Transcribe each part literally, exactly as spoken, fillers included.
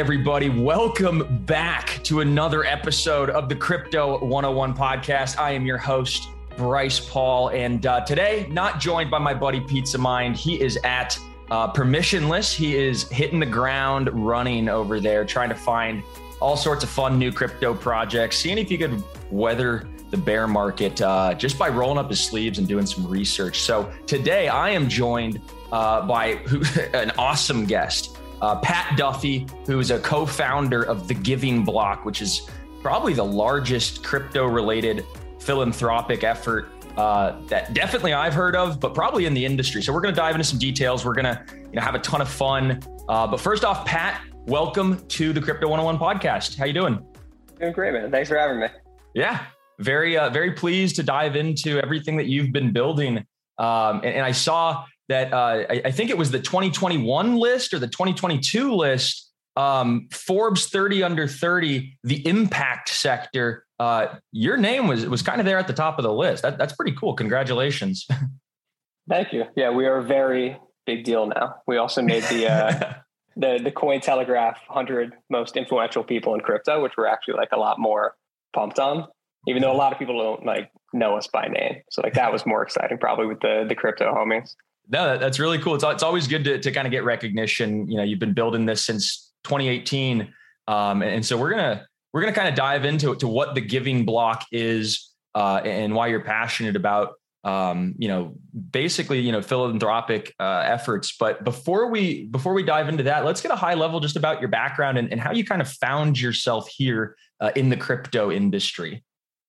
everybody. Welcome back to another episode of the Crypto one oh one podcast. I am your host, Bryce Paul, and uh, today, not joined by my buddy Pizza Mind. He is at uh, Permissionless. He is hitting the ground running over there, trying to find all sorts of fun new crypto projects, seeing if you could weather the bear market uh, just by rolling up his sleeves and doing some research. So today I am joined uh, by who, an awesome guest, uh, Pat Duffy, who is a co-founder of The Giving Block, which is probably the largest crypto-related philanthropic effort uh, that definitely I've heard of, but probably in the industry. So we're going to dive into some details. We're going to you know, have a ton of fun. Uh, but first off, Pat, welcome to the Crypto one oh one podcast. How you doing? Doing great, man. Thanks for having me. Yeah, very, uh, very pleased to dive into everything that you've been building. Um, and, and I saw that uh, I, I think it was the twenty twenty-one list or the twenty twenty-two list, um, Forbes thirty under thirty, the impact sector. Uh, your name was was kind of there at the top of the list. That, that's pretty cool. Congratulations. Thank you. Yeah, we are a very big deal now. We also made the uh, the the Cointelegraph one hundred most influential people in crypto, which we're actually like a lot more pumped on, even though a lot of people don't like know us by name. So like that was more exciting probably with the the crypto homies. No, that's really cool. It's it's always good to to kind of get recognition. You know, you've been building this since twenty eighteen, um, and so we're gonna we're gonna kind of dive into to what the Giving Block is uh, and why you're passionate about. Um, you know, basically, you know, philanthropic uh, efforts. But before we before we dive into that, let's get a high level just about your background and, and how you kind of found yourself here uh, in the crypto industry.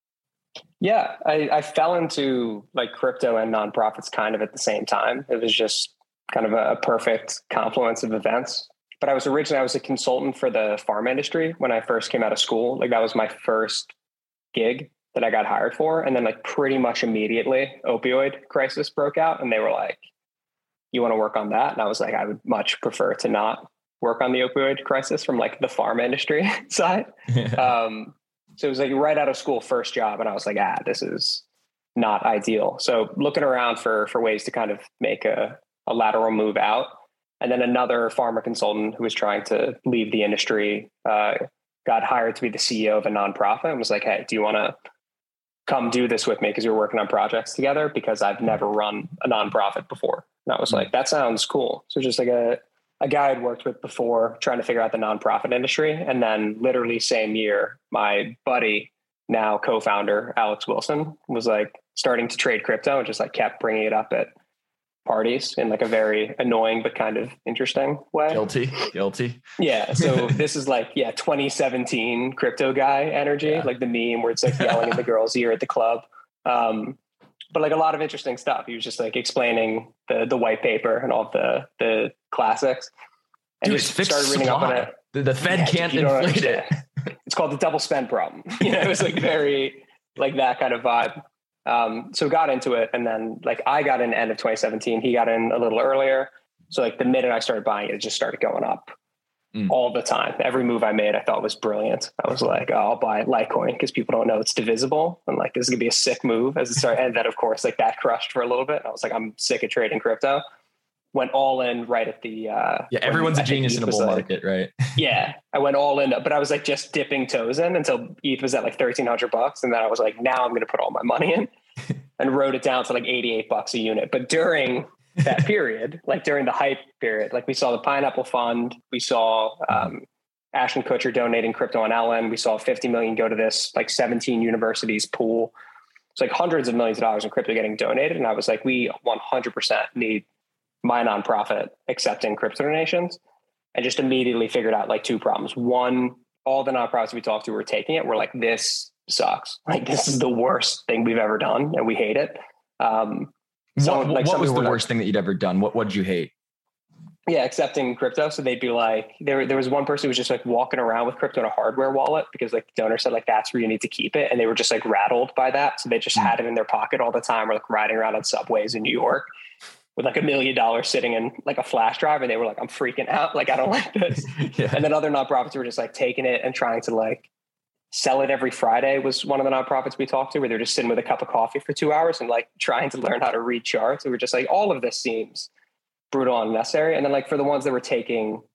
Yeah, I, I fell into like crypto and nonprofits kind of at the same time. It was just kind of a, a perfect confluence of events. But I was originally, I was a consultant for the pharma industry when I first came out of school. Like that was my first gig that I got hired for. And then like pretty much immediately opioid crisis broke out and they were like, you want to work on that? And I was like, I would much prefer to not work on the opioid crisis from like the pharma industry side. Yeah. Um, so it was like right out of school, first job. And I was like, ah, this is not ideal. So looking around for, for ways to kind of make a, a lateral move out. And then another pharma consultant who was trying to leave the industry, uh, got hired to be the C E O of a nonprofit and was like, hey, do you want to come do this with me? Because we're working on projects together because I've never run a nonprofit before. And I was like, that sounds cool. So just like a, a guy I'd worked with before trying to figure out the nonprofit industry. And then literally same year, my buddy, now co-founder, Alex Wilson, was like starting to trade crypto and just like kept bringing it up at parties in like a very annoying, but kind of interesting way. Guilty, guilty. Yeah. So this is like, yeah, twenty seventeen crypto guy energy, yeah. Like the meme where it's like yelling at the girls' ear at the club. Um, but like a lot of interesting stuff. He was just like explaining the the white paper and all the the classics. And Dude, just started reading supply. up on it. The, the Fed yeah, can't inflate it. It's called the double spend problem. You know, it was like very like that kind of vibe. Um, so got into it. And then like I got in end of twenty seventeen, he got in a little earlier. So like the minute I started buying it, it just started going up mm. all the time. Every move I made, I thought was brilliant. I was like, oh, I'll buy Litecoin because people don't know it's divisible. And like, this is gonna be a sick move as it started. And then of course, like that crushed for a little bit. And I was like, I'm sick of trading crypto. Went all in right at the, uh, yeah, everyone's a genius in a bull like, market, right? Yeah. I went all in, but I was like just dipping toes in until E T H was at like thirteen hundred bucks. And then I was like, now I'm going to put all my money in and wrote it down to like eighty-eight bucks a unit. But during that period, like during the hype period, like we saw the Pineapple Fund, we saw, um, Ashton Kutcher donating crypto on Ellen. We saw fifty million go to this like seventeen universities pool. It's like hundreds of millions of dollars in crypto getting donated. And I was like, we one hundred percent need my nonprofit accepting crypto donations, and just immediately figured out like two problems. One, all the nonprofits we talked to were taking it. We're like, this sucks. Like, this is the worst thing we've ever done. And we hate it. Um, so what, like what was the worst like, thing that you'd ever done? What, what did you hate? Yeah. Accepting crypto. So they'd be like, there, there was one person who was just like walking around with crypto in a hardware wallet because like the donor said like, that's where you need to keep it. And they were just like rattled by that. So they just mm. had it in their pocket all the time, or like riding around on subways in New York with like a million dollars sitting in like a flash drive. And they were like, I'm freaking out. Like, I don't like this. Yeah. And then other nonprofits were just like taking it and trying to like sell it every Friday was one of the nonprofits we talked to, where they're just sitting with a cup of coffee for two hours and like trying to learn how to read charts. We were just like, all of this seems brutal and unnecessary. And then like for the ones that were taking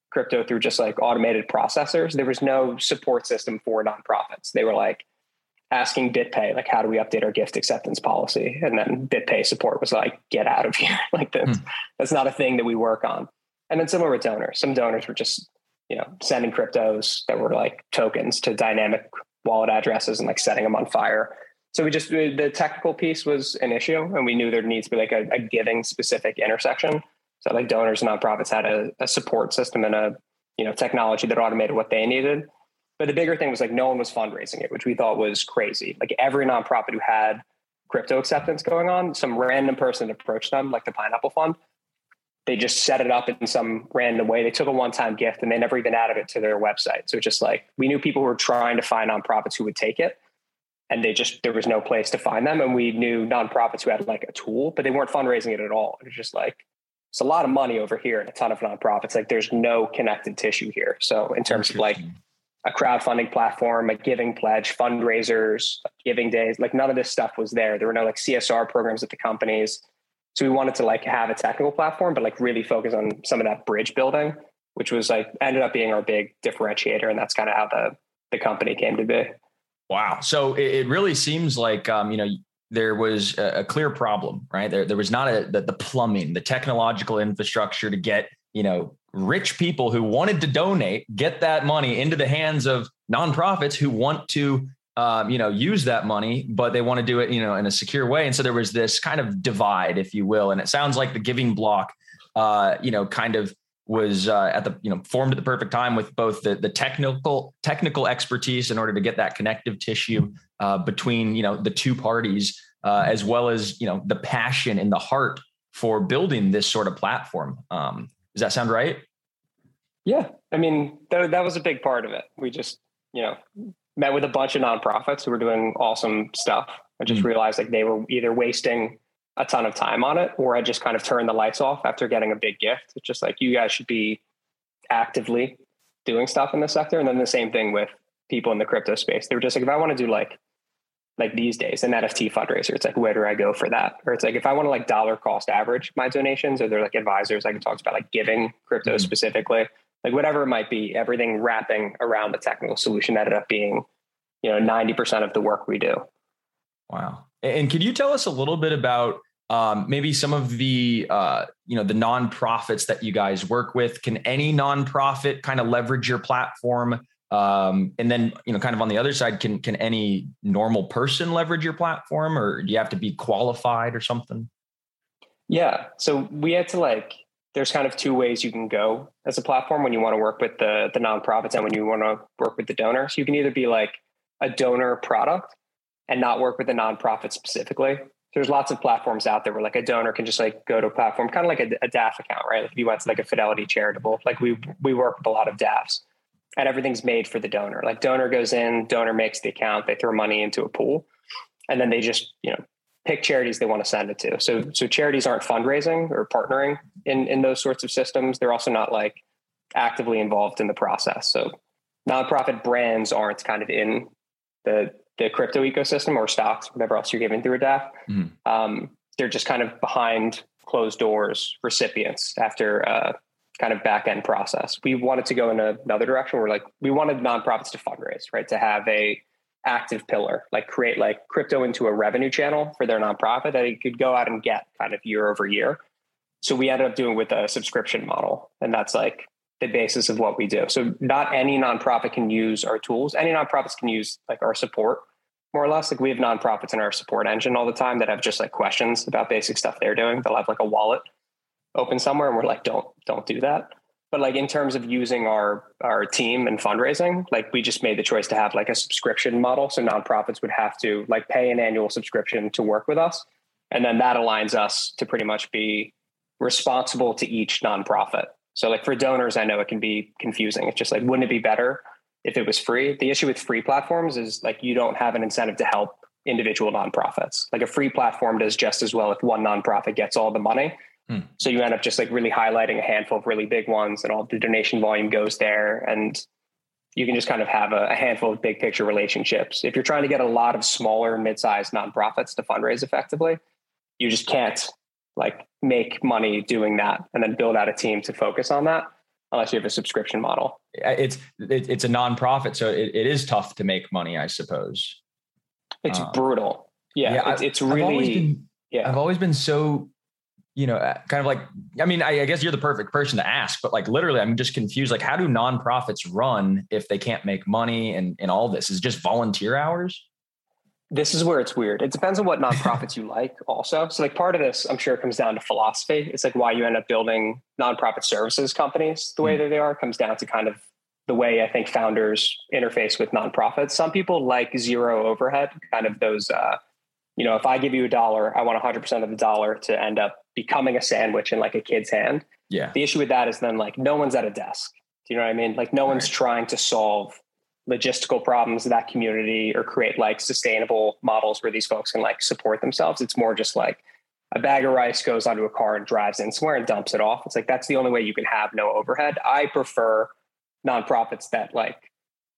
crypto through just like automated processors. There was no support system for nonprofits. They were like asking BitPay, like, how do we update our gift acceptance policy? And then BitPay support was like, get out of here. Like that's, hmm. that's not a thing that we work on. And then similar with donors, some donors were just, you know, sending cryptos that were like tokens to dynamic wallet addresses and like setting them on fire. So we just, the technical piece was an issue, and we knew there needs to be like a, a giving specific intersection. So like donors and nonprofits had a, a support system and a, you know, technology that automated what they needed. But the bigger thing was like no one was fundraising it, which we thought was crazy. Like every nonprofit who had crypto acceptance going on, some random person approached them, like the Pineapple Fund. They just set it up in some random way. They took a one-time gift and they never even added it to their website. So just like we knew people were trying to find nonprofits who would take it, and they just, there was no place to find them. And we knew nonprofits who had like a tool, but they weren't fundraising it at all. It was just like, it's a lot of money over here and a ton of nonprofits. Like there's no connected tissue here. So in terms of like a crowdfunding platform, a giving pledge, fundraisers, giving days, like none of this stuff was there. There were no like C S R programs at the companies. So we wanted to like have a technical platform, but like really focus on some of that bridge building, which was like ended up being our big differentiator. And that's kind of how the, the company came to be. Wow. So it, it really seems like, um, you know, there was a, a clear problem, right? There, there was not a, the, the plumbing, the technological infrastructure to get, you know, rich people who wanted to donate, get that money into the hands of nonprofits who want to, um, you know, use that money, but they want to do it, you know, in a secure way. And so there was this kind of divide, if you will. And it sounds like the Giving Block, uh, you know, kind of was uh, at the, you know, formed at the perfect time with both the, the technical, technical expertise in order to get that connective tissue uh, between, you know, the two parties, uh, as well as, you know, the passion and the heart for building this sort of platform. Um, does that sound right? Yeah. I mean, that, that was a big part of it. We just, you know, met with a bunch of nonprofits who were doing awesome stuff. I just mm-hmm. realized like they were either wasting a ton of time on it, or I just kind of turned the lights off after getting a big gift. It's just like, you guys should be actively doing stuff in the sector. And then the same thing with people in the crypto space. They were just like, if I want to do like, like these days, an N F T fundraiser, it's like, where do I go for that? Or it's like, if I want to like dollar cost average my donations, or they're like advisors, I can talk about like giving crypto mm-hmm. specifically, like whatever it might be, everything wrapping around the technical solution ended up being, you know, ninety percent of the work we do. Wow. And could you tell us a little bit about um, maybe some of the, uh, you know, the nonprofits that you guys work with? Can any nonprofit kind of leverage your platform? Um, and then, you know, kind of on the other side, can, can any normal person leverage your platform, or do you have to be qualified or something? Yeah. So we had to like, there's kind of two ways you can go as a platform when you want to work with the, the nonprofits and when you want to work with the donors. You can either be like a donor product and not work with the nonprofit specifically. There's lots of platforms out there where like a donor can just like go to a platform, kind of like a, a D A F account, right? Like if you went to like a Fidelity Charitable, like we, we work with a lot of D A Fs and everything's made for the donor. Like donor goes in, donor makes the account, they throw money into a pool, and then they just, you know, pick charities they want to send it to. So, so charities aren't fundraising or partnering in, in those sorts of systems. They're also not like actively involved in the process. So nonprofit brands aren't kind of in the, the crypto ecosystem or stocks, whatever else you're giving through a D A F. Mm-hmm. Um, they're just kind of behind closed doors recipients after a kind of back end process. We wanted to go in another direction where like, we wanted nonprofits to fundraise, right? To have a active pillar, like create like crypto into a revenue channel for their nonprofit that it could go out and get kind of year over year. So we ended up doing with a subscription model. And that's like the basis of what we do. So not any nonprofit can use our tools. Any nonprofits can use like our support, more or less. Like we have nonprofits in our support engine all the time that have just like questions about basic stuff they're doing. They'll have like a wallet open somewhere and we're like, don't, don't do that. But like in terms of using our, our team and fundraising, like we just made the choice to have like a subscription model. So nonprofits would have to like pay an annual subscription to work with us. And then that aligns us to pretty much be responsible to each nonprofit. So like for donors, I know it can be confusing. It's just like, wouldn't it be better if it was free? The issue with free platforms is like, you don't have an incentive to help individual nonprofits. Like a free platform does just as well if one nonprofit gets all the money. Hmm. So you end up just like really highlighting a handful of really big ones and all the donation volume goes there. And you can just kind of have a, a handful of big picture relationships. If you're trying to get a lot of smaller mid-sized nonprofits to fundraise effectively, you just can't like make money doing that and then build out a team to focus on that. unless you have a subscription model. It's, it, it's a nonprofit. So it, it is tough to make money, I suppose. It's um, brutal. Yeah. yeah it's, it's really, I've always been, yeah. I've always been so, you know, kind of like, I mean, I, I guess you're the perfect person to ask, but like, literally, I'm just confused. Like, how do nonprofits run if they can't make money and, and all this? Is it just volunteer hours? This is where it's weird. It depends on what nonprofits you like also. So like part of this, I'm sure it comes down to philosophy. It's like why you end up building nonprofit services companies the way mm. that they are comes down to kind of the way I think founders interface with nonprofits. Some people like zero overhead, kind of those, uh, you know, if I give you a dollar, I want one hundred percent of the dollar to end up becoming a sandwich in like a kid's hand. Yeah. The issue with that is then like no one's at a desk. Do you know what I mean? Like no one's right. trying to solve logistical problems of that community or create like sustainable models where these folks can like support themselves. It's more just like a bag of rice goes onto a car and drives in somewhere and dumps it off. It's like, that's the only way you can have no overhead. I prefer nonprofits that like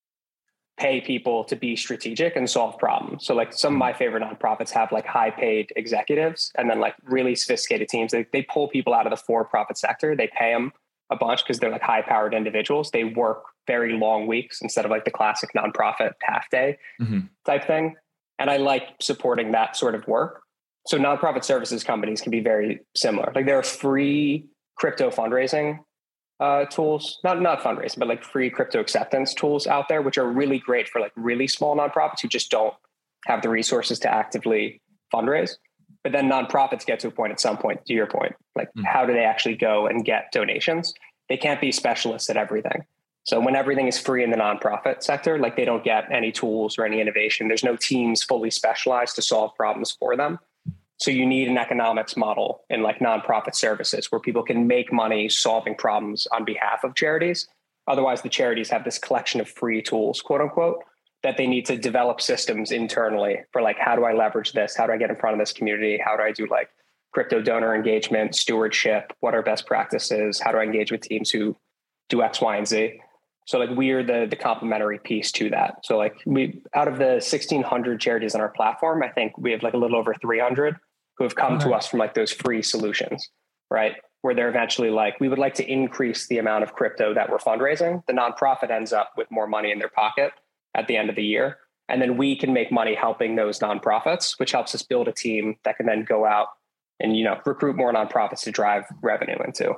pay people to be strategic and solve problems. So like some of my favorite nonprofits have like high paid executives and then like really sophisticated teams. They, they pull people out of the for-profit sector. They pay them a bunch because they're like high powered individuals. They work very long weeks instead of like the classic nonprofit half day mm-hmm. type thing. And I like supporting that sort of work. So nonprofit services companies can be very similar. Like there are free crypto fundraising uh, tools, not, not fundraising, but like free crypto acceptance tools out there, which are really great for like really small nonprofits who just don't have the resources to actively fundraise. But then nonprofits get to a point at some point, to your point, like mm-hmm. how do they actually go and get donations? They can't be specialists at everything. So when everything is free in the nonprofit sector, like they don't get any tools or any innovation. There's no teams fully specialized to solve problems for them. So you need an economics model in like nonprofit services where people can make money solving problems on behalf of charities. Otherwise, the charities have this collection of free tools, quote unquote, that they need to develop systems internally for like, how do I leverage this? How do I get in front of this community? How do I do like crypto donor engagement, stewardship? What are best practices? How do I engage with teams who do X, Y, and Z? So like we're the the complementary piece to that. So like we, out of the sixteen hundred charities on our platform, I think we have like a little over three hundred who have come okay. to us from like those free solutions, right? Where they're eventually like, we would like to increase the amount of crypto that we're fundraising. The nonprofit ends up with more money in their pocket at the end of the year. And then we can make money helping those nonprofits, which helps us build a team that can then go out and, you know, recruit more nonprofits to drive revenue into.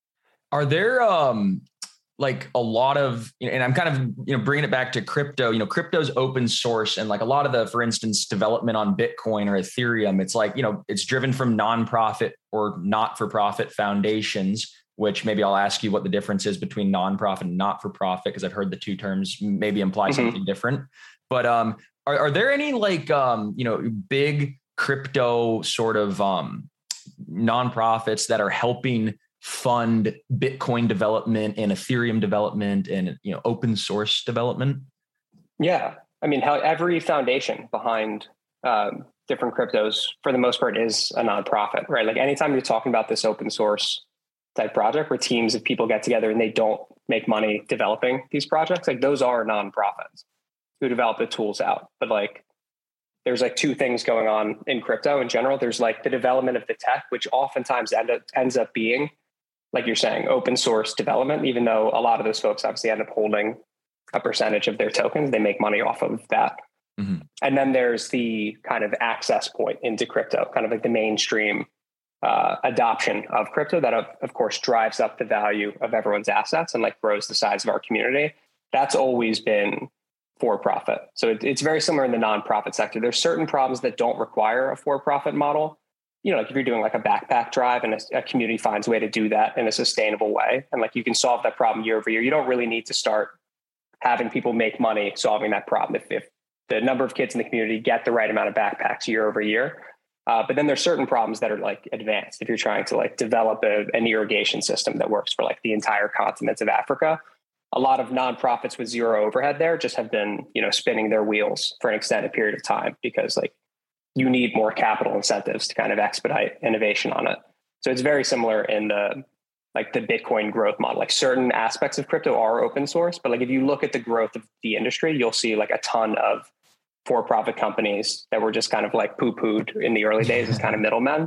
Are there um, like a lot of, you know, and I'm kind of, you know, bringing it back to crypto, you know, crypto's open source and like a lot of the, for instance, development on Bitcoin or Ethereum, it's like, you know, it's driven from nonprofit or not-for-profit foundations, which maybe I'll ask you what the difference is between nonprofit and not-for-profit, because I've heard the two terms maybe imply mm-hmm. something different. But um, are, are there any like, um, you know, big crypto sort of um, nonprofits that are helping fund Bitcoin development and Ethereum development and, you know, open source development? Yeah. I mean, how every foundation behind um, different cryptos for the most part is a nonprofit, right? Like anytime you're talking about this open source type project where teams of people get together and they don't make money developing these projects, like those are nonprofits who develop the tools out. But like, there's like two things going on in crypto in general. There's like the development of the tech, which oftentimes end up, ends up being, like you're saying, open source development, even though a lot of those folks obviously end up holding a percentage of their tokens. They make money off of that. Mm-hmm. And then there's the kind of access point into crypto, kind of like the mainstream uh, adoption of crypto that of, of course drives up the value of everyone's assets and like grows the size of our community. That's always been for-profit. So it, it's very similar in the nonprofit sector. There's certain problems that don't require a for-profit model. You know, like if you're doing like a backpack drive and a, a community finds a way to do that in a sustainable way, and like you can solve that problem year over year, you don't really need to start having people make money solving that problem. If, if the number of kids in the community get the right amount of backpacks year over year. Uh, but then there's certain problems that are like advanced. If you're trying to like develop a, an irrigation system that works for like the entire continent of Africa, a lot of nonprofits with zero overhead there just have been, you know, spinning their wheels for an extended period of time because like you need more capital incentives to kind of expedite innovation on it. So it's very similar in the like the Bitcoin growth model. Like certain aspects of crypto are open source, but like if you look at the growth of the industry, you'll see like a ton of for-profit companies that were just kind of like poo-pooed in the early days as kind of middlemen.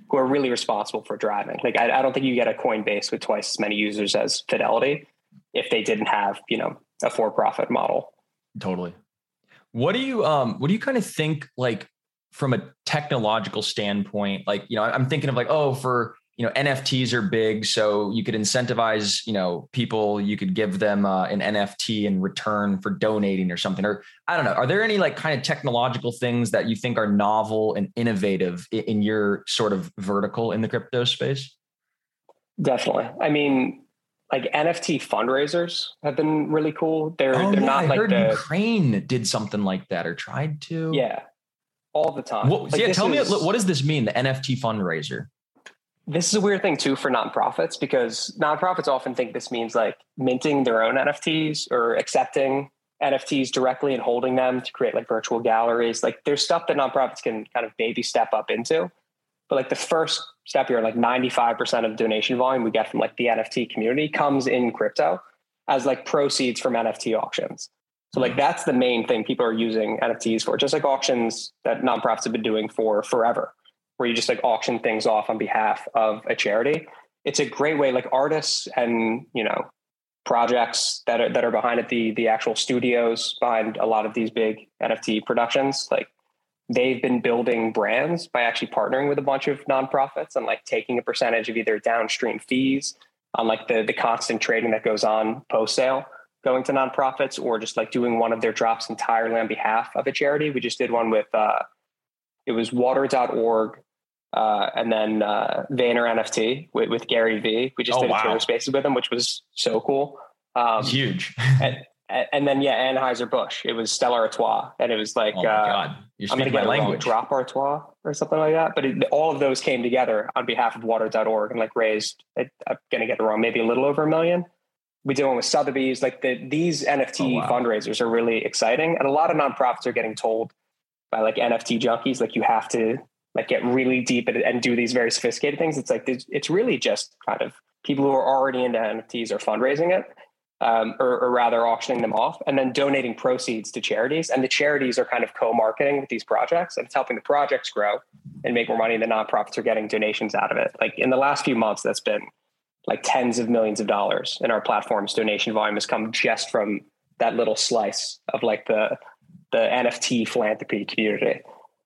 who are really responsible for driving. Like, I, I don't think you get a Coinbase with twice as many users as Fidelity if they didn't have, you know, a for-profit model. Totally. What do you, um, what do you kind of think, like, from a technological standpoint? Like, you know, I'm thinking of like, oh, for, you know, N F Ts are big, so you could incentivize, you know, people, you could give them uh, an N F T in return for donating or something, or I don't know. Are there any like kind of technological things that you think are novel and innovative in, in your sort of vertical in the crypto space? Definitely. I mean, like N F T fundraisers have been really cool. They're oh, they're yeah, not I like heard the Ukraine did something like that or tried to. Yeah, all the time. Well, like yeah, tell is, me, what does this mean? The N F T fundraiser. This is a weird thing too for nonprofits, because nonprofits often think this means like minting their own N F Ts or accepting N F Ts directly and holding them to create like virtual galleries. Like there's stuff that nonprofits can kind of baby step up into. But like the first step here, like ninety-five percent of donation volume we get from like the N F T community comes in crypto as like proceeds from N F T auctions. So like that's the main thing people are using N F Ts for, just like auctions that nonprofits have been doing for forever, where you just like auction things off on behalf of a charity. It's a great way, like artists and, you know, projects that are, that are behind it, the, the actual studios behind a lot of these big N F T productions, like they've been building brands by actually partnering with a bunch of nonprofits and like taking a percentage of either downstream fees on like the, the constant trading that goes on post sale going to nonprofits, or just like doing one of their drops entirely on behalf of a charity. We just did one with, uh, it was water dot org. Uh, and then uh, Vayner N F T with, with Gary Vee. We just oh, did wow. a Twitter Spaces with him, which was so cool. Um, Huge. and, and then, yeah, Anheuser-Busch. It was Stella Artois. And it was like, oh my uh, God. You're I'm going to get language. Drop Artois or something like that. But it, all of those came together on behalf of water dot org and like raised, I'm going to get it wrong, maybe a little over a million. We did one with Sotheby's. Like the, these N F T oh, wow. fundraisers are really exciting. And a lot of nonprofits are getting told by like N F T junkies, like you have to like get really deep and, and do these very sophisticated things. It's like, it's really just kind of people who are already into N F Ts are fundraising it, um, or, or rather auctioning them off and then donating proceeds to charities. And the charities are kind of co-marketing with these projects, and it's helping the projects grow and make more money. And the nonprofits are getting donations out of it. Like in the last few months, that's been like tens of millions of dollars in our platform's donation volume has come just from that little slice of like the, the N F T philanthropy community.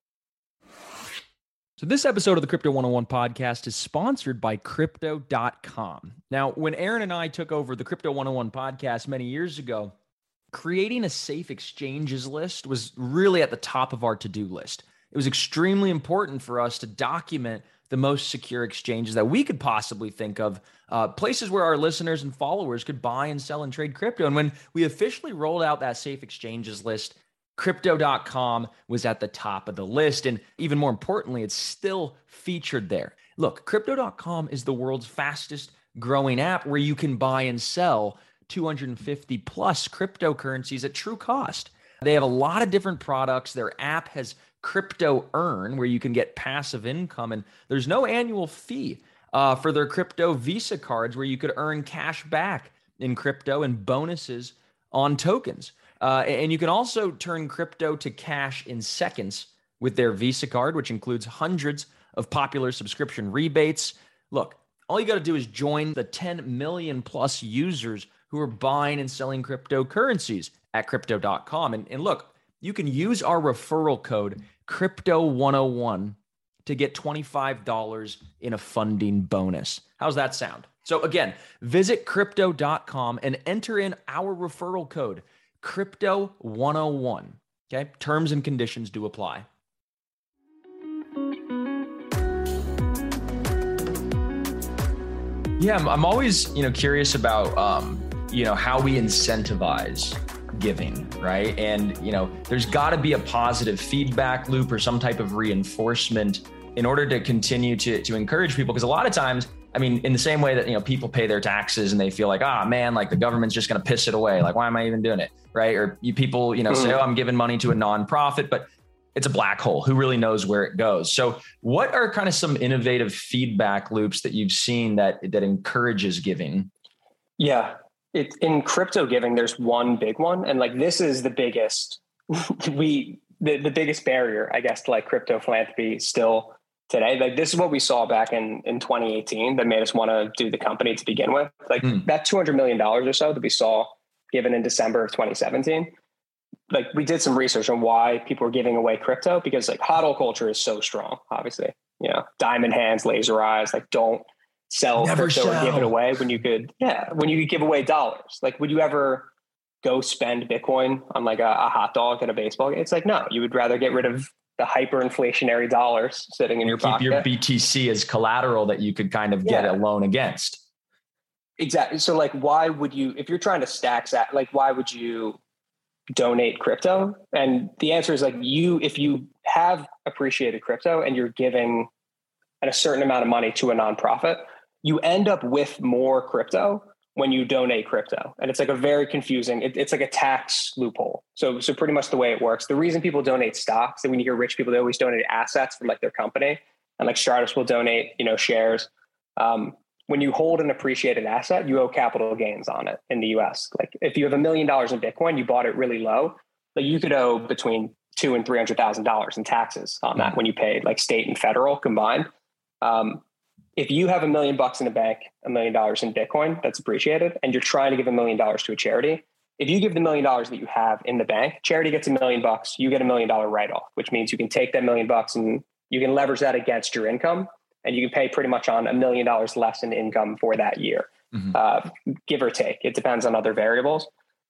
So this episode of the Crypto one oh one podcast is sponsored by Crypto dot com. Now, when Aaron and I took over the Crypto one oh one podcast many years ago, creating a safe exchanges list was really at the top of our to-do list. It was extremely important for us to document the most secure exchanges that we could possibly think of, uh, places where our listeners and followers could buy and sell and trade crypto. And when we officially rolled out that safe exchanges list, Crypto dot com was at the top of the list. And even more importantly, it's still featured there. Look, Crypto dot com is the world's fastest growing app where you can buy and sell two hundred fifty plus cryptocurrencies at true cost. They have a lot of different products. Their app has Crypto Earn, where you can get passive income, and there's no annual fee uh, for their crypto Visa cards, where you could earn cash back in crypto and bonuses on tokens. Uh, and you can also turn crypto to cash in seconds with their Visa card, which includes hundreds of popular subscription rebates. Look, all you got to do is join the ten million plus users who are buying and selling cryptocurrencies at Crypto dot com. And, and look, you can use our referral code Crypto one oh one to get twenty-five dollars in a funding bonus. How's that sound? So again, visit Crypto dot com and enter in our referral code Crypto one oh one. Okay, terms and conditions do apply. Yeah, I'm, I'm always, you know, curious about, um, you know, how we incentivize giving, right? And, you know, there's got to be a positive feedback loop or some type of reinforcement in order to continue to, to encourage people. Because a lot of times, I mean, in the same way that, you know, people pay their taxes and they feel like, ah, man, like the government's just going to piss it away. Like, why am I even doing it? Right. Or you people, you know, say, oh, I'm giving money to a nonprofit, but it's a black hole. Who really knows where it goes? So what are kind of some innovative feedback loops that you've seen that, that encourages giving? Yeah. It, in crypto giving, there's one big one. And like, this is the biggest, we, the, the biggest barrier, I guess, to like crypto philanthropy still today. Like this is what we saw back in, in twenty eighteen that made us want to do the company to begin with. Like mm. that two hundred million dollars or so that we saw given in December of twenty seventeen. Like we did some research on why people were giving away crypto, because like hodl culture is so strong, obviously, you know, diamond hands, laser eyes, like don't sell Never crypto sell. Or give it away when you could, yeah, when you could give away dollars. Like, would you ever go spend Bitcoin on like a, a hot dog at a baseball game? It's like, no, you would rather get rid of the hyperinflationary dollars sitting in your keep pocket. Keep your B T C as collateral that you could kind of get yeah. a loan against. Exactly. So like, why would you, if you're trying to stack that, like, why would you donate crypto? And the answer is like you, if you have appreciated crypto and you're giving a certain amount of money to a nonprofit, you end up with more crypto when you donate crypto. And it's like a very confusing, it, it's like a tax loophole. So, so pretty much the way it works, the reason people donate stocks, and when you hear rich people, they always donate assets from like their company, and like startups will donate, you know, shares. Um, when you hold an appreciated asset, you owe capital gains on it in the U S. Like if you have a million dollars in Bitcoin, you bought it really low, like you could owe between two and three hundred thousand dollars in taxes on that when you paid like state and federal combined. Um, if you have a million bucks in the bank, a million dollars in Bitcoin that's appreciated, and you're trying to give a million dollars to a charity, if you give the million dollars that you have in the bank, charity gets a million bucks, you get a million dollar write-off, which means you can take that million bucks and you can leverage that against your income, and you can pay pretty much on a million dollars less in income for that year, mm-hmm. uh, give or take. It depends on other variables.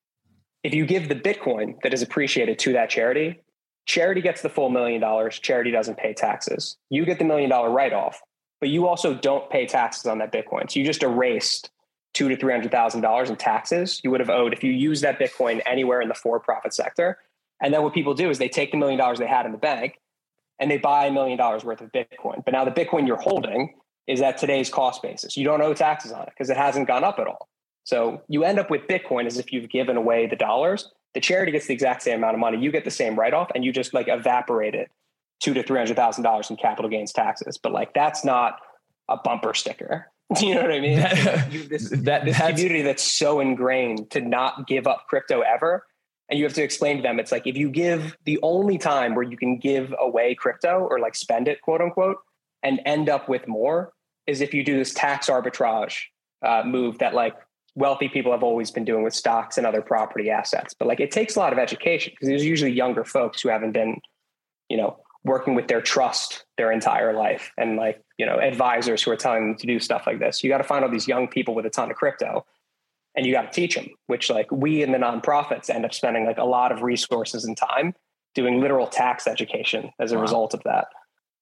If you give the Bitcoin that is appreciated to that charity, charity gets the full million dollars, charity doesn't pay taxes. You get the million dollar write-off, but you also don't pay taxes on that Bitcoin. So you just erased two to three hundred thousand dollars in taxes you would have owed if you use that Bitcoin anywhere in the for-profit sector. And then what people do is they take the million dollars they had in the bank and they buy a million dollars worth of Bitcoin. But now the Bitcoin you're holding is at today's cost basis. You don't owe taxes on it because it hasn't gone up at all. So you end up with Bitcoin as if you've given away the dollars. The charity gets the exact same amount of money. You get the same write-off, and you just like evaporate it two to three hundred thousand dollars in capital gains taxes. But like that's not a bumper sticker. Do you know what I mean? That, you, this that, this community that's so ingrained to not give up crypto ever. And you have to explain to them, it's like, if you give, the only time where you can give away crypto or like spend it, quote unquote, and end up with more is if you do this tax arbitrage uh, move that like wealthy people have always been doing with stocks and other property assets. But like, it takes a lot of education because there's usually younger folks who haven't been, you know, working with their trust their entire life, and like, you know, advisors who are telling them to do stuff like this. You got to find all these young people with a ton of crypto, and you got to teach them, which like we in the nonprofits end up spending like a lot of resources and time doing literal tax education as a wow. result of that.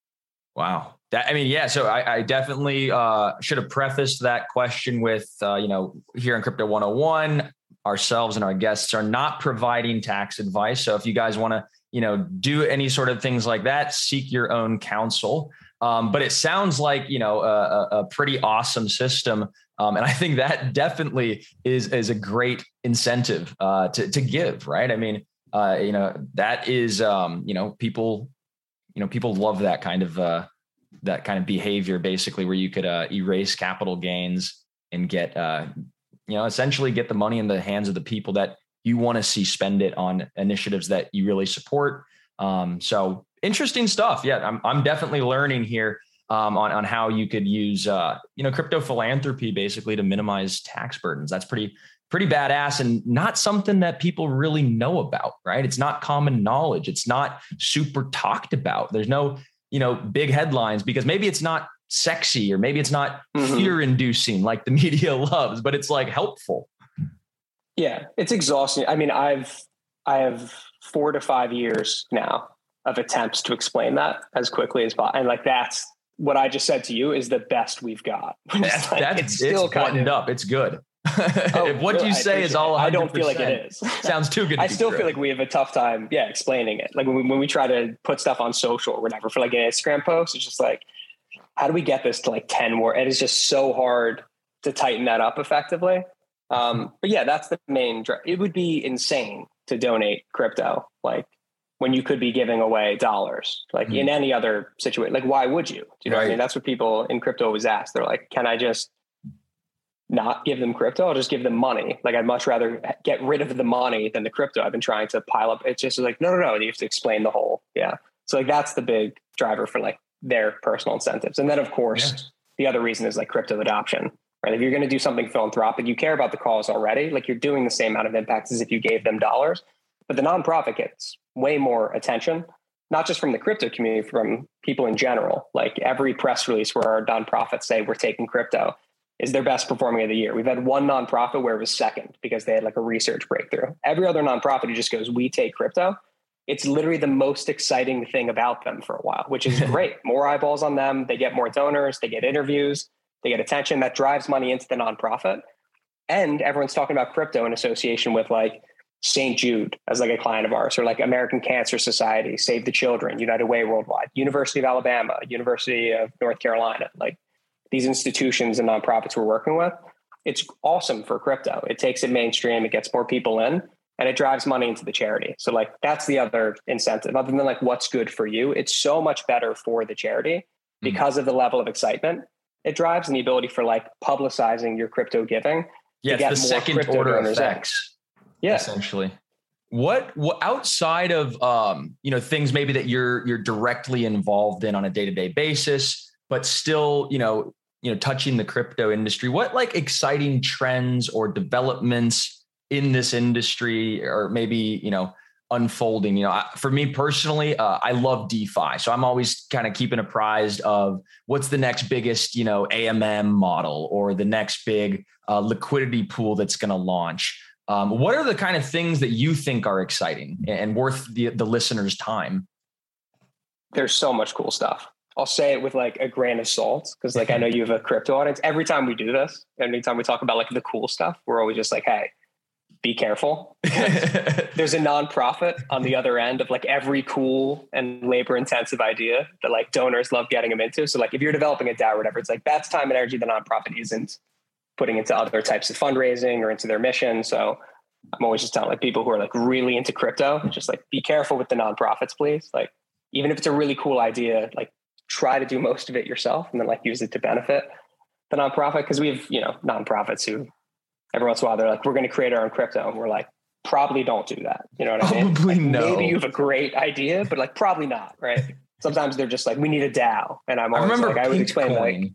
Wow. That, I mean, yeah. So I, I definitely uh, should have prefaced that question with, uh, you know, here in Crypto one oh one, ourselves and our guests are not providing tax advice. So if you guys want to, you know, do any sort of things like that, seek your own counsel. Um, but it sounds like, you know, a, a pretty awesome system. Um, and I think that definitely is, is a great incentive uh, to, to give, right? I mean, uh, you know, that is, um, you know, people, you know, people love that kind of, uh, that kind of behavior, basically, where you could uh, erase capital gains and get, uh, you know, essentially get the money in the hands of the people that you want to see spend it on initiatives that you really support. Um, so interesting stuff. Yeah, I'm, I'm definitely learning here um, on, on how you could use, uh, you know, crypto philanthropy basically to minimize tax burdens. That's pretty, pretty badass, and not something that people really know about, right? It's not common knowledge. It's not super talked about. There's no, you know, big headlines because maybe it's not sexy or maybe it's not mm-hmm. fear inducing like the media loves, but it's like helpful. Yeah, it's exhausting. I mean, I've, I have four to five years now of attempts to explain that as quickly as possible. And like, that's what I just said to you is the best we've got. That's, like, that's it's still it's buttoned kind of, up. It's good. Oh, if what really, you say is all one hundred percent, I don't feel like it is. Sounds too good. To I still true. feel like we have a tough time. Yeah. Explaining it. Like when we, when we try to put stuff on social or whatever for like an Instagram post, it's just like, how do we get this to like ten more? And it's just so hard to tighten that up effectively. Um, but yeah, that's the main, it would be insane to donate crypto. Like when you could be giving away dollars, like mm-hmm. in any other situation, like why would you? Do you know right. what I mean? That's what people in crypto always ask. They're like, can I just not give them crypto? I'll just give them money. Like I'd much rather get rid of the money than the crypto I've been trying to pile up. It's just like, no, no, no. You have to explain the whole, yeah. So like, that's the big driver for like their personal incentives. And then of course, yeah. the other reason is like crypto adoption, right? If you're going to do something philanthropic, you care about the cause already. Like you're doing the same amount of impact as if you gave them dollars, but the nonprofit gets way more attention, not just from the crypto community, from people in general. Like every press release where our nonprofits say we're taking crypto is their best performing of the year. We've had one nonprofit where it was second because they had like a research breakthrough. Every other nonprofit who just goes, we take crypto. It's literally the most exciting thing about them for a while, which is great. More eyeballs on them. They get more donors. They get interviews. They get attention. That drives money into the nonprofit. And everyone's talking about crypto in association with like Saint Jude as like a client of ours, or like American Cancer Society, Save the Children, United Way Worldwide, University of Alabama, University of North Carolina, like these institutions and nonprofits we're working with. It's awesome for crypto. It takes it mainstream. It gets more people in. And it drives money into the charity. So like, that's the other incentive other than like, what's good for you. It's so much better for the charity because of the level of excitement it drives and the ability for like publicizing your crypto giving. Yeah. It's the second order effects. Yeah. Essentially. What, what outside of, um, you know, things maybe that you're, you're directly involved in on a day-to-day basis, but still, you know, you know, touching the crypto industry, what like exciting trends or developments in this industry or maybe, you know, unfolding, you know, I, for me personally, uh, I love DeFi. So I'm always kind of keeping apprised of what's the next biggest, you know, A M M model or the next big uh, liquidity pool that's going to launch. Um, what are the kind of things that you think are exciting and worth the, the listener's time? There's so much cool stuff. I'll say it with like a grain of salt because like I know you have a crypto audience. Every time we do this, anytime we talk about like the cool stuff, we're always just like, hey, be careful. There's a nonprofit on the other end of like every cool and labor intensive idea that like donors love getting them into. So like if you're developing a DAO or whatever, it's like that's time and energy the nonprofit isn't putting into other types of fundraising or into their mission. So I'm always just telling like people who are like really into crypto, just like be careful with the nonprofits, please. Like even if it's a really cool idea, like try to do most of it yourself and then like use it to benefit the nonprofit. Cause we have, you know, nonprofits who every once in a while they're like, we're going to create our own crypto. And we're like, probably don't do that. You know what I mean? Probably like, no. Maybe you have a great idea, but like probably not. Right. Sometimes they're just like, we need a DAO. And I'm always I remember like, I would explain like,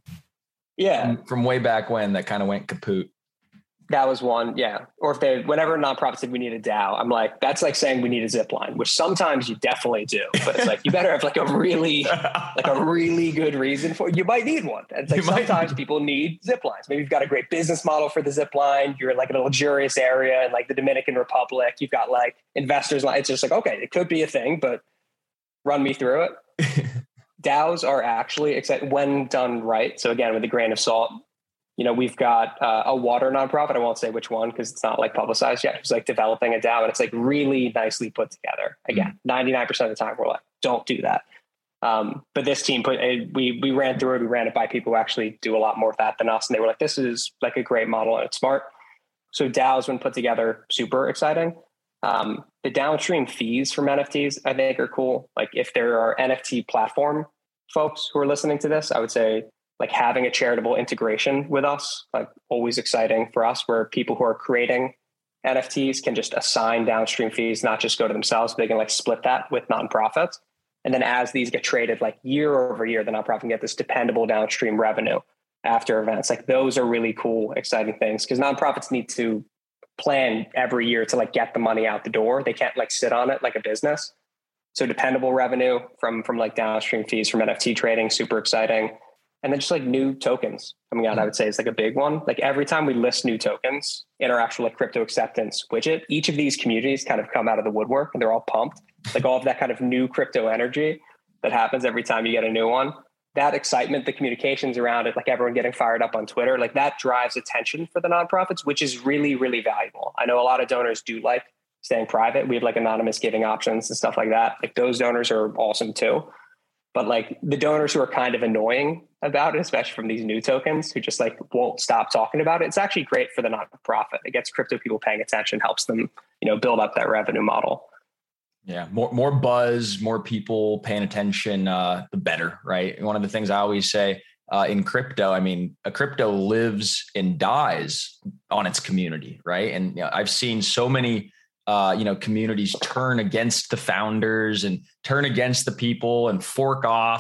yeah, from, from way back when that kind of went kaput. That was one. Yeah. Or if they, whenever a nonprofit said we need a DAO, I'm like, that's like saying we need a zip line, which sometimes you definitely do, but it's like, you better have like a really, like a really good reason for it. You might need one. It's like, sometimes people need zip lines. Maybe you've got a great business model for the zip line. You're like in a luxurious area in like the Dominican Republic. You've got like investors. It's just like, okay, it could be a thing, but run me through it. DAOs are actually exciting when done right. So again, with a grain of salt, you know, we've got uh, a water nonprofit. I won't say which one because it's not like publicized yet. It's like developing a DAO and it's like really nicely put together. Again, ninety-nine percent of the time we're like, don't do that. Um, but this team put, we, we ran through it. We ran it by people who actually do a lot more of that than us. And they were like, this is like a great model and it's smart. So DAOs when put together, super exciting. Um, the downstream fees from N F Ts, I think are cool. Like if there are N F T platform folks who are listening to this, I would say, like having a charitable integration with us, like always exciting for us, where people who are creating N F Ts can just assign downstream fees, not just go to themselves, but they can like split that with nonprofits. And then as these get traded like year over year, the nonprofit can get this dependable downstream revenue after events. Like those are really cool, exciting things because nonprofits need to plan every year to like get the money out the door. They can't like sit on it like a business. So dependable revenue from, from like downstream fees from N F T trading, super exciting. And then just like new tokens coming out, I would say is like a big one. Like every time we list new tokens in our actual like crypto acceptance widget, each of these communities kind of come out of the woodwork and they're all pumped. Like all of that kind of new crypto energy that happens every time you get a new one, that excitement, the communications around it, like everyone getting fired up on Twitter, like that drives attention for the nonprofits, which is really, really valuable. I know a lot of donors do like staying private. We have like anonymous giving options and stuff like that. Like those donors are awesome too. But like the donors who are kind of annoying about it, especially from these new tokens who just like won't stop talking about it, it's actually great for the nonprofit. It gets crypto people paying attention, helps them, you know, build up that revenue model. Yeah, more more buzz, more people paying attention, uh, the better, right? One of the things I always say uh, in crypto, I mean, a crypto lives and dies on its community, right? And you know, I've seen so many Uh, you know, communities turn against the founders and turn against the people and fork off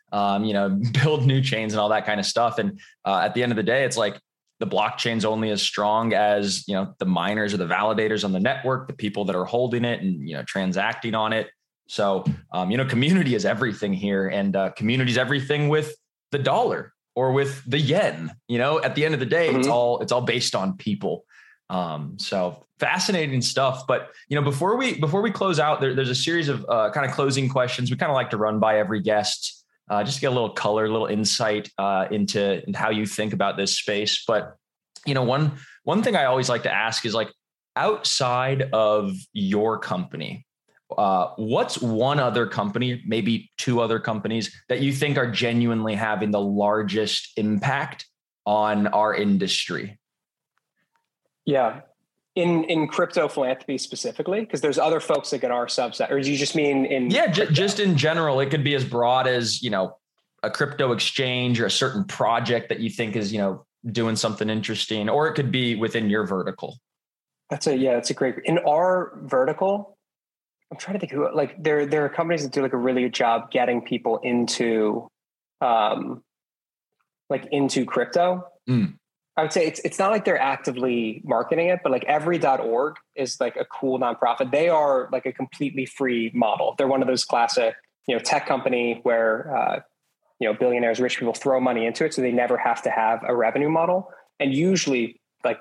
um, you know, build new chains and all that kind of stuff. And uh, at the end of the day, it's like the blockchain's only as strong as, you know, the miners or the validators on the network, the people that are holding it and, you know, transacting on it. So, um, you know, community is everything here, and uh, community is everything with the dollar or with the yen. You know, at the end of the day, mm-hmm. it's all it's all based on people. Um, so fascinating stuff. But, you know, before we before we close out, there, there's a series of uh, kind of closing questions we kind of like to run by every guest, uh, just to get a little color, a little insight uh, into, into how you think about this space. But, you know, one one thing I always like to ask is, like, outside of your company, Uh, what's one other company, maybe two other companies that you think are genuinely having the largest impact on our industry? Yeah. In, in crypto philanthropy specifically, because there's other folks that get our subset, or do you just mean in? Yeah, j- just in general, it could be as broad as, you know, a crypto exchange or a certain project that you think is, you know, doing something interesting, or it could be within your vertical. That's a, yeah, that's a great, in our vertical, I'm trying to think who, like there, there are companies that do like a really good job getting people into, um, like into crypto. Mm. I would say it's, it's not like they're actively marketing it, but like every dot org is like a cool nonprofit. They are like a completely free model. They're one of those classic, you know, tech company where, uh, you know, billionaires, rich people throw money into it. So they never have to have a revenue model. And usually like,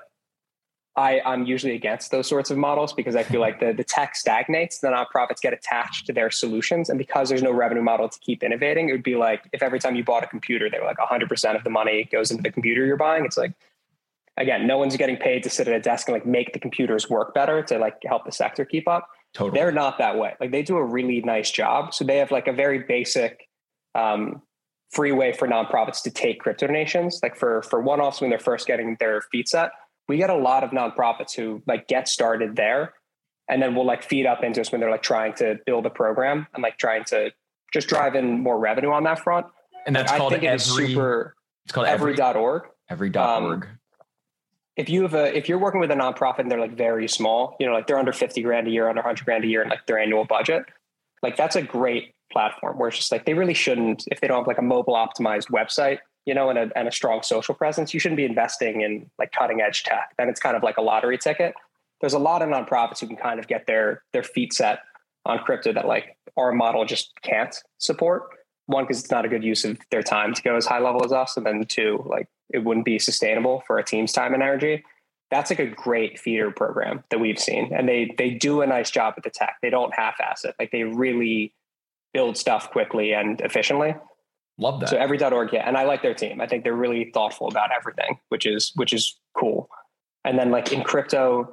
I, I'm usually against those sorts of models because I feel like the, the tech stagnates, the nonprofits get attached to their solutions. And because there's no revenue model to keep innovating, it would be like if every time you bought a computer, they were like one hundred percent of the money goes into the computer you're buying. It's like, again, no one's getting paid to sit at a desk and like make the computers work better to like help the sector keep up. Totally. They're not that way. Like they do a really nice job. So they have like a very basic um, free way for nonprofits to take crypto donations. Like for, for one-offs when they're first getting their feet set, we get a lot of nonprofits who like get started there and then we'll like feed up into us when they're like trying to build a program and like trying to just drive in more revenue on that front. And that's I called think every, it super, it's called every dot org. Every dot org. Um, if you have a, if you're working with a nonprofit and they're like very small, you know, like they're under fifty grand a year, under one hundred grand a year and like their annual budget, like that's a great platform where it's just like, they really shouldn't, if they don't have like a mobile optimized website, you know, and a, and a strong social presence, you shouldn't be investing in like cutting edge tech. Then it's kind of like a lottery ticket. There's a lot of nonprofits who can kind of get their, their feet set on crypto that like our model just can't support. One, because it's not a good use of their time to go as high level as us. And then two, like it wouldn't be sustainable for a team's time and energy. That's like a great feeder program that we've seen. And they, they do a nice job with the tech. They don't half-ass it. Like they really build stuff quickly and efficiently. Love that. So every dot org, yeah. And I like their team. I think they're really thoughtful about everything, which is, which is cool. And then like in crypto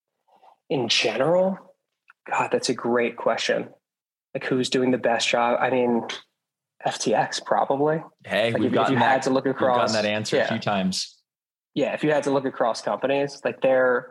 in general, God, that's a great question. Like who's doing the best job? I mean, F T X probably. Hey, like we've if, gotten if you that, had to look across, we've gotten that answer yeah. a few times. Yeah. If you had to look across companies, like they're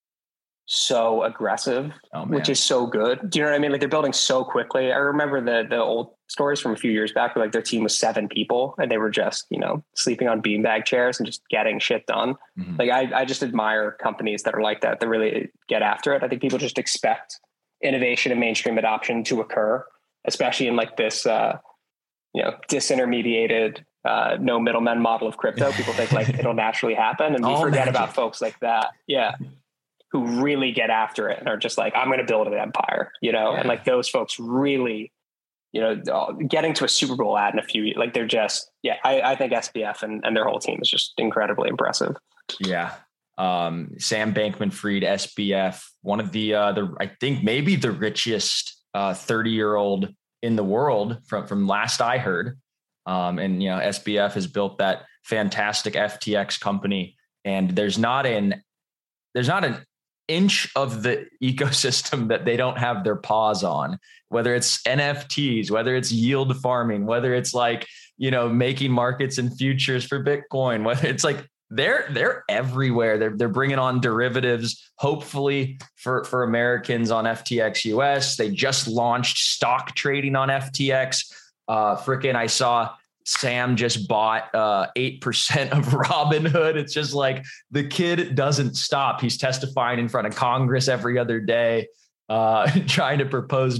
so aggressive, oh, which is so good. Do you know what I mean? Like they're building so quickly. I remember the the old stories from a few years back where like their team was seven people and they were just, you know, sleeping on beanbag chairs and just getting shit done. Mm-hmm. Like I, I just admire companies that are like that, that really get after it. I think people just expect innovation and mainstream adoption to occur, especially in like this, uh, you know, disintermediated, uh, no middlemen model of crypto. People think like it'll naturally happen and we All forget magic. About folks like that. Yeah. Who really get after it and are just like, I'm going to build an empire, you know? Yeah. And like those folks really, you know, getting to a Super Bowl ad in a few, like they're just, yeah, I, I think S B F and, and their whole team is just incredibly impressive. Yeah. Um, Sam Bankman-Fried, S B F, one of the, uh, the, I think maybe the richest, uh, thirty year old in the world from, from last I heard. Um, and, you know, S B F has built that fantastic F T X company, and there's not an, there's not an inch of the ecosystem that they don't have their paws on, whether it's N F Ts, whether it's yield farming, whether it's like, you know, making markets and futures for Bitcoin, whether it's like they're, they're everywhere. They're, they're bringing on derivatives, hopefully for, for Americans on F T X U S. They just launched stock trading on F T X. Uh, frickin' I saw Sam just bought uh, eight percent of Robinhood. It's just like the kid doesn't stop. He's testifying in front of Congress every other day, uh, trying to propose new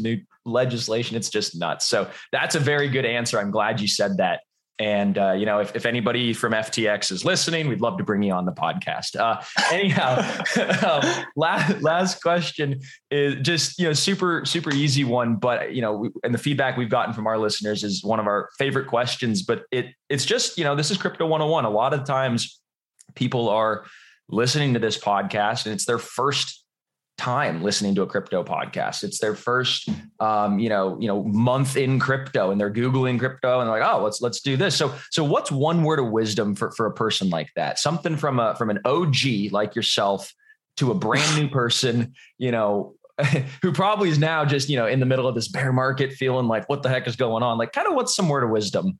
legislation. It's just nuts. So that's a very good answer. I'm glad you said that. And, uh, you know, if, if anybody from F T X is listening, we'd love to bring you on the podcast. Uh, anyhow, um, last, last question is just, you know, super, super easy one, but, you know, we, and the feedback we've gotten from our listeners is one of our favorite questions, but it it's just, you know, this is Crypto one oh one. A lot of times people are listening to this podcast and it's their first time listening to a crypto podcast. It's their first, um, you know, you know, month in crypto, and they're Googling crypto and they're like, oh, let's, let's do this. So, so what's one word of wisdom for, for a person like that? Something from a, from an O G like yourself to a brand new person, you know, who probably is now just, you know, in the middle of this bear market feeling like, what the heck is going on? Like, kind of what's some word of wisdom?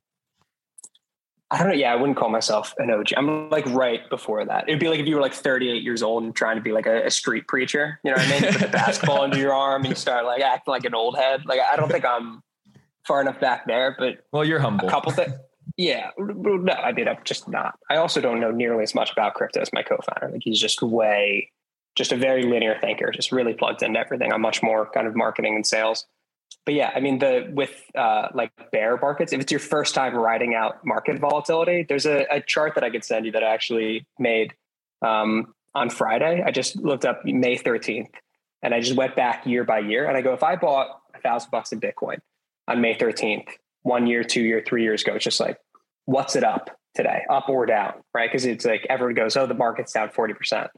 I don't know. Yeah, I wouldn't call myself an O G. I'm like right before that. It'd be like if you were like thirty-eight years old and trying to be like a, a street preacher. You know what I mean? You put the basketball under your arm and you start like acting like an old head. Like, I don't think I'm far enough back there, but well, you're humble. A couple things. Yeah, no, I mean, I'm just not. I also don't know nearly as much about crypto as my co-founder. Like, he's just way, just a very linear thinker, just really plugged into everything. I'm much more kind of marketing and sales. But yeah, I mean, the with uh, like bear markets, if it's your first time riding out market volatility, there's a, a chart that I could send you that I actually made um, on Friday. I just looked up May thirteenth and I just went back year by year. And I go, if I bought a thousand bucks in Bitcoin on May thirteenth, one year, two year, three years ago, it's just like, what's it up today? Up or down, right? Because it's like everyone goes, oh, the market's down forty percent.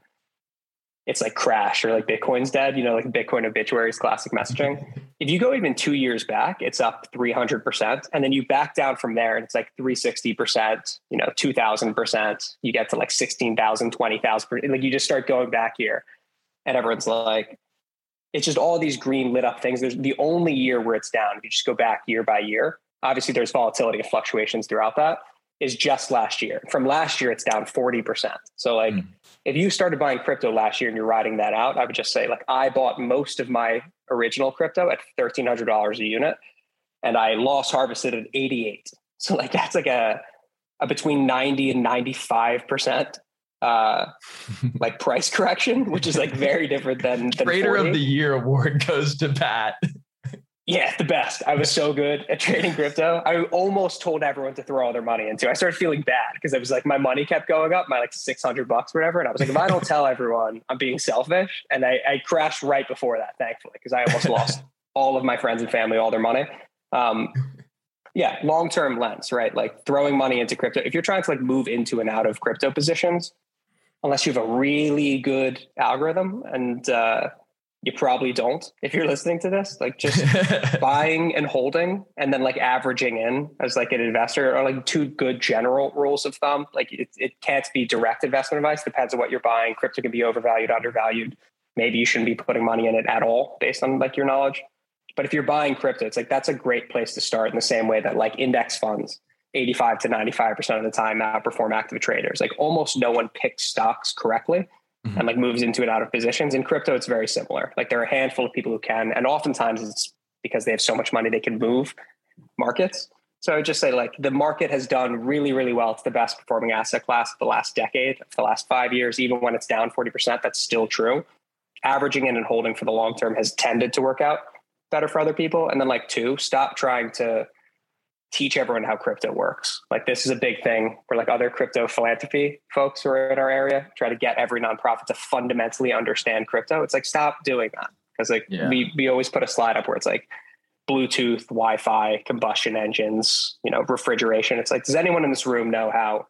It's like crash or like Bitcoin's dead, you know, like Bitcoin obituaries, classic messaging. If you go even two years back, it's up three hundred percent. And then you back down from there and it's like three hundred sixty percent, you know, two thousand percent. You get to like sixteen thousand, twenty thousand. Like, you just start going back here and everyone's like, it's just all these green lit up things. There's the only year where it's down. If you just go back year by year, obviously there's volatility and fluctuations throughout that, is just last year. From last year, it's down forty percent. So like, mm. if you started buying crypto last year and you're riding that out, I would just say, like, I bought most of my original crypto at thirteen hundred dollars a unit and I loss harvested at eighty-eight. So like, that's like a, a between ninety and ninety-five percent uh, like price correction, which is like very different than, than Trader forty. of the Year award goes to Pat. Yeah, the best. I was so good at trading crypto. I almost told everyone to throw all their money into it. I started feeling bad because it was like my money kept going up, my like six hundred bucks or whatever. And I was like, if I don't tell everyone, I'm being selfish. And I, I crashed right before that, thankfully, because I almost lost all of my friends and family, all their money. Um, yeah, long-term lens, right? Like throwing money into crypto. If you're trying to like move into and out of crypto positions, unless you have a really good algorithm, and uh, you probably don't, if you're listening to this, like just buying and holding and then like averaging in as like an investor are like two good general rules of thumb. Like it, it can't be direct investment advice. Depends on what you're buying. Crypto can be overvalued, undervalued. Maybe you shouldn't be putting money in it at all based on like your knowledge. But if you're buying crypto, it's like, that's a great place to start in the same way that like index funds, eighty-five to ninety-five percent of the time outperform active traders. Like almost no one picks stocks correctly. Mm-hmm. And like moves into and out of positions. In crypto, it's very similar. Like there are a handful of people who can, and oftentimes it's because they have so much money they can move markets. So I would just say like the market has done really, really well. It's the best performing asset class of the last decade, of the last five years. Even when it's down forty percent, that's still true. Averaging in and holding for the long term has tended to work out better for other people. And then like two, stop trying to teach everyone how crypto works. Like this is a big thing for like other crypto philanthropy folks who are in our area, try to get every nonprofit to fundamentally understand crypto. It's like, stop doing that. Cause like yeah. we, we always put a slide up where it's like Bluetooth, Wi-Fi, combustion engines, you know, refrigeration. It's like, does anyone in this room know how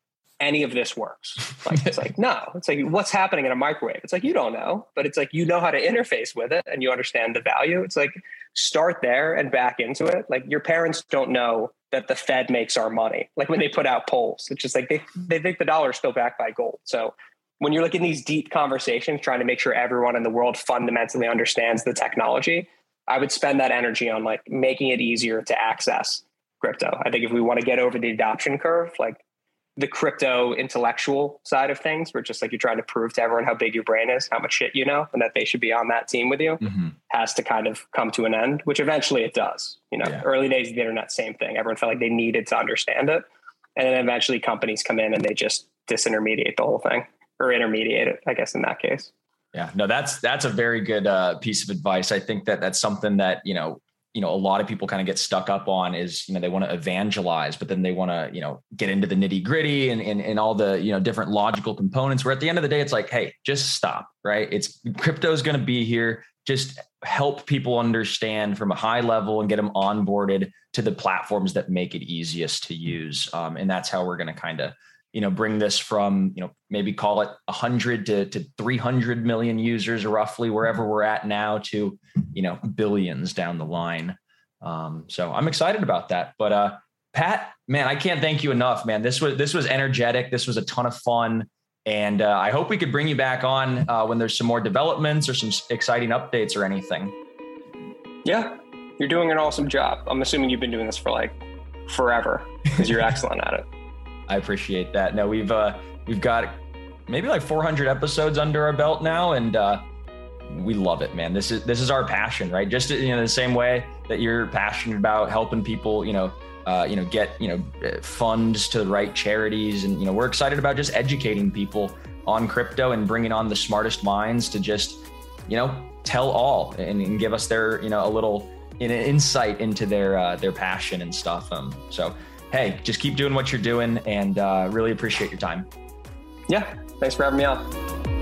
any of this works? Like, it's like, no, it's like, what's happening in a microwave? It's like, you don't know, but it's like, you know how to interface with it and you understand the value. It's like, start there and back into it. Like your parents don't know that the Fed makes our money. Like when they put out polls, it's just like, they, they think the dollar is still backed by gold. So when you're looking at these deep conversations, trying to make sure everyone in the world fundamentally understands the technology, I would spend that energy on like making it easier to access crypto. I think if we want to get over the adoption curve, like the crypto intellectual side of things, where just like you're trying to prove to everyone how big your brain is, how much shit you know, and that they should be on that team with you, mm-hmm. has to kind of come to an end, which eventually it does. You know, yeah. Early days of the internet, same thing. Everyone felt like they needed to understand it. And then eventually companies come in and they just disintermediate the whole thing, or intermediate it, I guess, in that case. Yeah, no, that's, that's a very good uh, piece of advice. I think that that's something that, you know, you know, a lot of people kind of get stuck up on is, you know, they want to evangelize, but then they want to, you know, get into the nitty gritty and, and, and all the, you know, different logical components, where at the end of the day, it's like, hey, just stop, right? It's crypto is going to be here. Just help people understand from a high level and get them onboarded to the platforms that make it easiest to use. Um, and that's how we're going to kind of, you know, bring this from, you know, maybe call it a hundred to, to three hundred million users, roughly wherever we're at now, to, you know, billions down the line. Um, so I'm excited about that. But uh, Pat, man, I can't thank you enough, man. This was, this was energetic. This was a ton of fun. And uh, I hope we could bring you back on uh, when there's some more developments or some exciting updates or anything. Yeah, you're doing an awesome job. I'm assuming you've been doing this for like forever, because you're excellent at it. I appreciate that. No, we've uh, we've got maybe like four hundred episodes under our belt now, and uh, we love it, man. This is this is our passion, right? Just, you know, the same way that you're passionate about helping people, you know, uh, you know, get, you know, funds to the right charities, and, you know, we're excited about just educating people on crypto and bringing on the smartest minds to just, you know, tell all and, and give us their, you know, a little an insight into their uh, their passion and stuff. Um, so. Hey, just keep doing what you're doing, and uh, really appreciate your time. Yeah, thanks for having me on.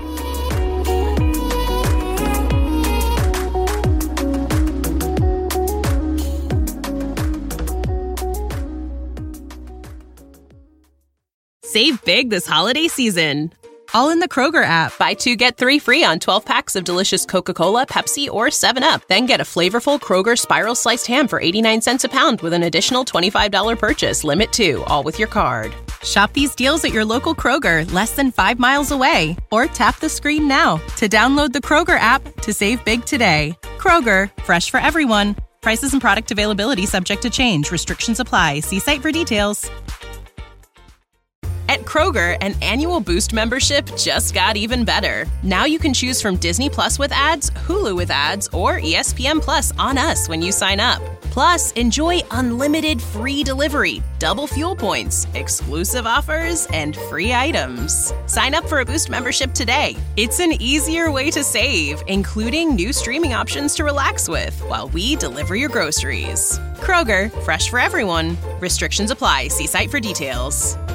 Save big this holiday season, all in the Kroger app. Buy two, get three free on twelve packs of delicious Coca-Cola, Pepsi, or seven up. Then get a flavorful Kroger Spiral Sliced Ham for eighty-nine cents a pound with an additional twenty-five dollars purchase. Limit two, all with your card. Shop these deals at your local Kroger, less than five miles away. Or tap the screen now to download the Kroger app to save big today. Kroger, fresh for everyone. Prices and product availability subject to change. Restrictions apply. See site for details. At Kroger, an annual Boost membership just got even better. Now you can choose from Disney Plus with ads, Hulu with ads, or E S P N Plus on us when you sign up. Plus, enjoy unlimited free delivery, double fuel points, exclusive offers, and free items. Sign up for a Boost membership today. It's an easier way to save, including new streaming options to relax with while we deliver your groceries. Kroger, fresh for everyone. Restrictions apply. See site for details.